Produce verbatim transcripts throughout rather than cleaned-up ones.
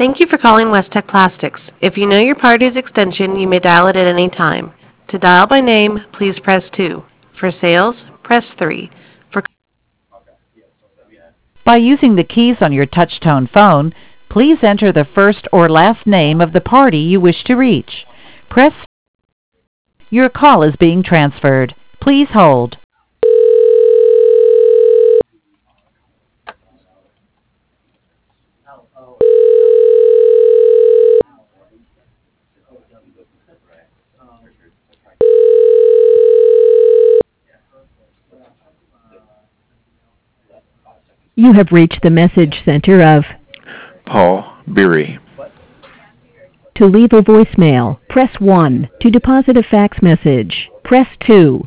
Thank you for calling Westech Plastics. If you know your party's extension, you may dial it at any time. To dial by name, please press two. For sales, press three. For By using the keys on your touch-tone phone, please enter the first or last name of the party you wish to reach. Press. Your call is being transferred. Please hold. You have reached the message center of Paul Beery. To leave a voicemail, press one. To deposit a fax message, press two.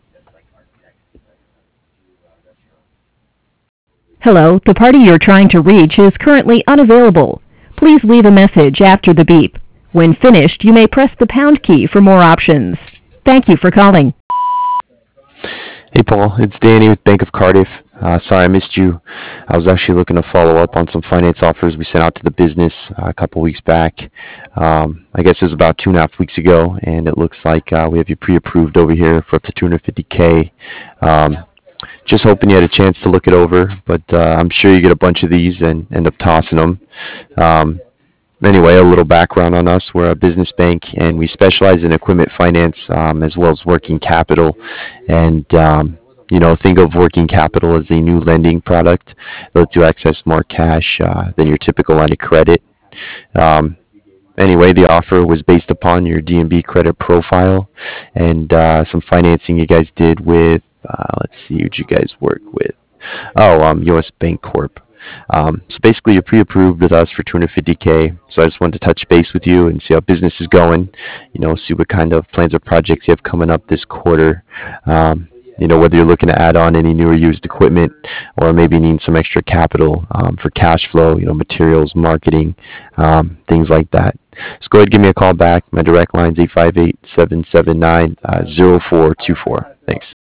Hello, the party you're trying to reach is currently unavailable. Please leave a message after the beep. When finished, you may press the pound key for more options. Thank you for calling. Hey Paul, it's Danny with Bank of Cardiff. Uh, sorry I missed you. I was actually looking to follow up on some finance offers we sent out to the business uh, a couple weeks back. Um, I guess it was about two and a half weeks ago, and it looks like uh, we have you pre-approved over here for up to two hundred fifty K. Um, just hoping you had a chance to look it over, but uh, I'm sure you get a bunch of these and end up tossing them. Um, Anyway, a little background on us. We're a business bank, and we specialize in equipment finance um, as well as working capital. And, um, you know, think of working capital as a new lending product that lets you access more cash uh, than your typical line of credit. Um, anyway, the offer was based upon your D N B credit profile and uh, some financing you guys did with, uh, let's see, who'd you guys work with? Oh, um, U S Bank Corp. Um, so basically, you're pre-approved with us for two hundred fifty K. So I just wanted to touch base with you and see how business is going. You know, see what kind of plans or projects you have coming up this quarter. Um, you know, whether you're looking to add on any new or used equipment, or maybe need some extra capital um, for cash flow. You know, materials, marketing, um, things like that. So go ahead, and give me a call back. My direct line is eight five eight, seven seven nine, zero four two four. Thanks.